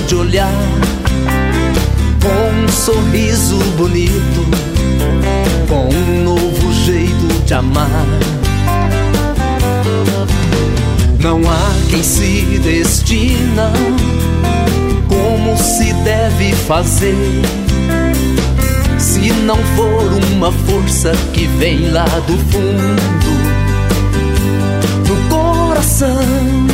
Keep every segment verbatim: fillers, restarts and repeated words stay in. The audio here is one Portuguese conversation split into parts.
de olhar, com um sorriso bonito, com um novo jeito de amar. Não há quem se destina como se deve fazer, se não for uma força que vem lá do fundo do coração.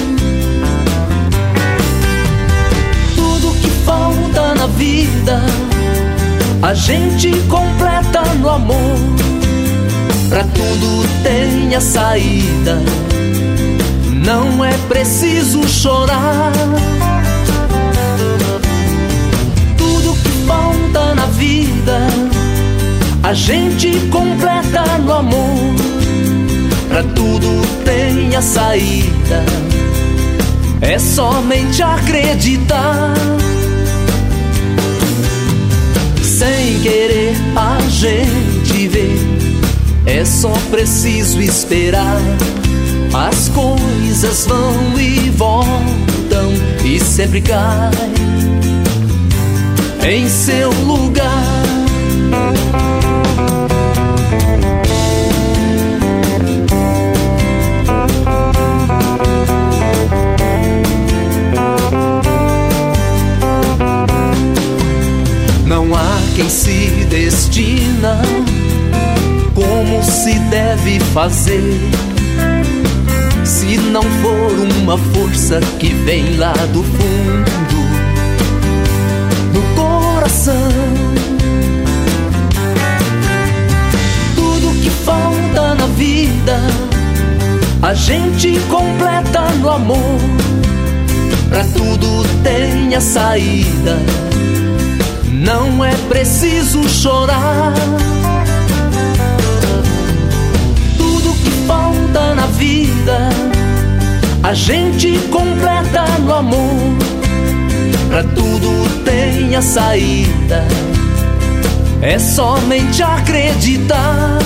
Tudo que falta na vida a gente completa no amor. Pra tudo tem a saída, não é preciso chorar. Tudo que falta na vida a gente completa no amor. Pra tudo tem a saída, é somente acreditar. Sem querer a gente vê, é só preciso esperar. As coisas vão e voltam e sempre cai em seu lugar. Não há quem se destina como se deve fazer, se não for uma força que vem lá do fundo do coração. Tudo que falta na vida a gente completa no amor. Pra tudo tem a saída, não é preciso chorar. Tudo que falta na vida a gente completa no amor. Pra tudo tem a saída, é somente acreditar.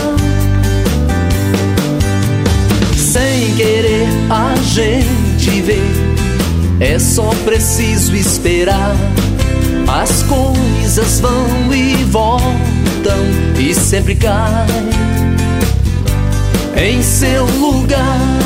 Sem querer a gente vê, é só preciso esperar. As coisas vão e voltam e sempre caem em seu lugar.